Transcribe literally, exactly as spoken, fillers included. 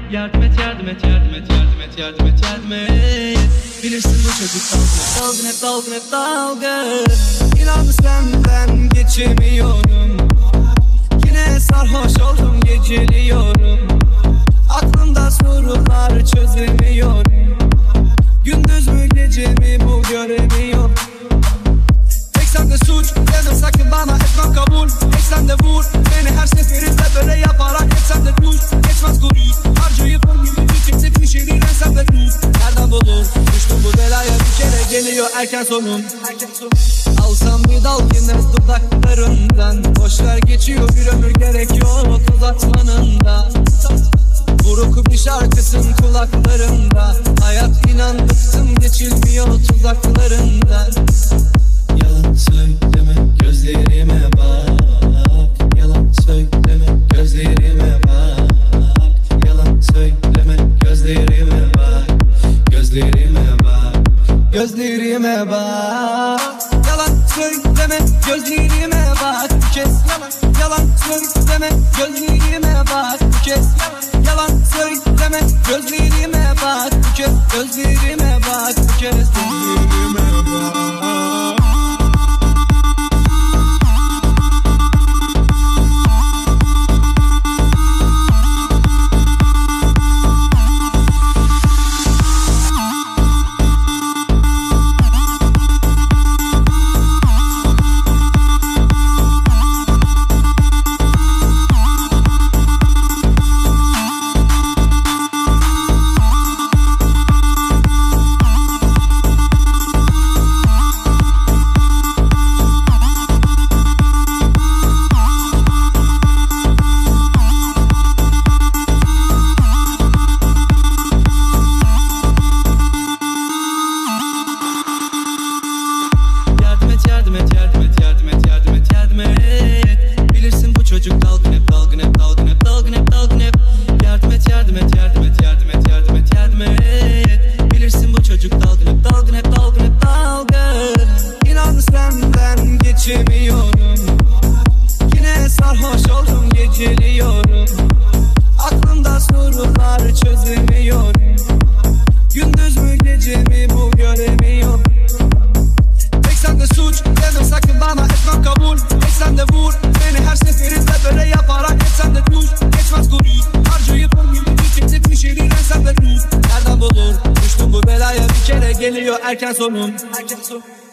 Yardım et, yardım et, yardım et, yardım et, yardım et, yardım et. Bilirsin bu çocuk dalgın hep, dalgın hep, dalgın hep, dalgın. İnan senden geçemiyorum. Yine sarhoş oldum, geceliyorum. Aklımda sorular çözemiyorum. Gündüz mü gece mi bu göremiyorum. Tek sende suç, deme sakın bana, etmem kabul. Tek sende vur, beni her seferinde böyle yaparak. Hep sende tuş, geçmez kuruş. Harcayıp on gibi bitirdik bir şeyler sende tuz. Nereden bulur, düştüm bu belaya bir kere. Geliyor erken sonum, erken sonum. Alsam bir dal yine dudaklarından. Boşver geçiyor bir ömür, gerek yok uzatmanında. Buruk bir şarkısın kulaklarımda. Hayat inan bıktım, geçilmiyor tuzaklarından. Yalan söyleme, gözlerime bak. Yalan söyleme, gözlerime bak. Yalan söyleme, gözlerime bak. Gözlerime bak. Gözlerime bak. Yalan söyleme, gözlerime bak. Bir kez yalan, yalan söyleme, gözlerime bak. Bir kez yalan, yalan söyleme, gözlerime bak. Bir kez gözlerime bak. Bir kez gözlerime bak. Yardım et, yardım et, yardım et, yardım et, yardım et. Bilirsin bu çocuk dalgın hep, dalgın hep, dalgın hep, dalgın hep, dalgın hep. Yardım et, yardım et, yardım et, yardım et, yardım et, yardım et. Bilirsin bu çocuk dalgın hep, dalgın hep, dalgın hep, dalgın. İnan senden geçemiyorum. Yine sarhoş oldum, geceliyorum. Aklımda sorular çözemiyorum. Gündüz mü gece mi bu göremiyorum. Tek sende suç, deme sakın bana, etmem kabul. Tek sende vur, beni her seferinde böyle yaparak. Hep sende tuş, geçmez kuruş. Harcayıp on gibi bitirdik bir şeyler sende tuz. Nereden bulur, düştüm bu belaya bir kere. Geliyor erken sonum, erken sonum.